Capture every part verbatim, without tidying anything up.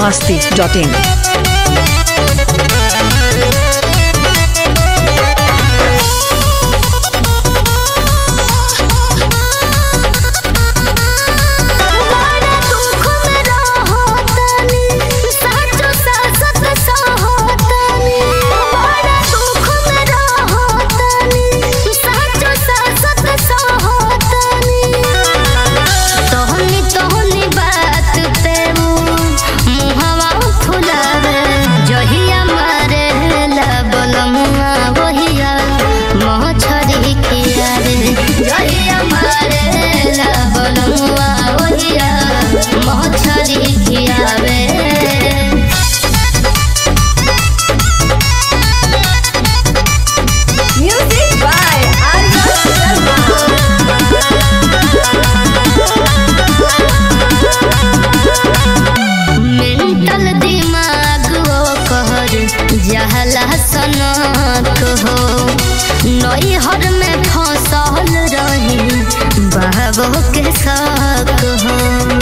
masti dot in. नैहर में फसल रही बाबो के साक हो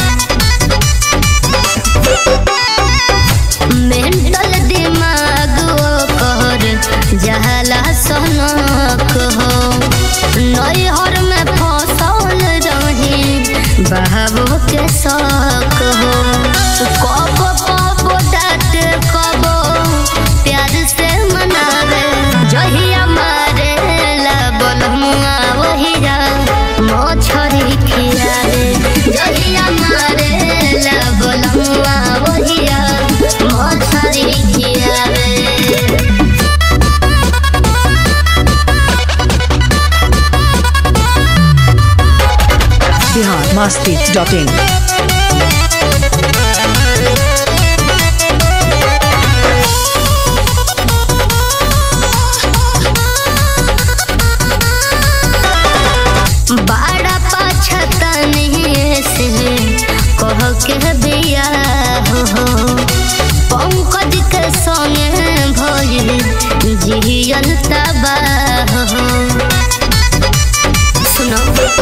मेंटल दिमाग ओकर जहला सनक हो नैहर में फसल रही बाबो के साक हो कब कब डांट कब प्यार से मनावे जहिया मारे ला बोलमुआ वहिया मछरी खियावे जहिया मारे ला बोलमुआ वहिया मछरी खियावे Bihar masti dot in. बड़ा पछतनी से कह के बिया हो पंकज के संगे भइल जियल तबाह हो सुनो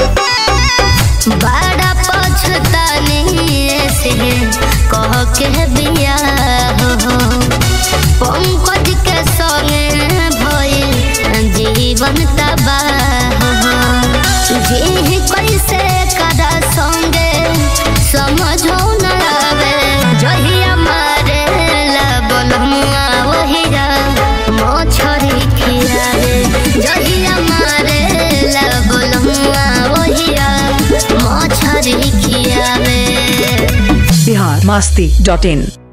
बड़ा पछतनी से कह के बिया हो पंकज के संगे भइल जीवन तबाह हो जी कैसे कदा संगे समझो न आवे जहिया मारे ला बोलमुआ वहिया मछरी खियावे जहिया मारे ला बोलमुआ वहिया मछरी खियावे Bihar masti dot in.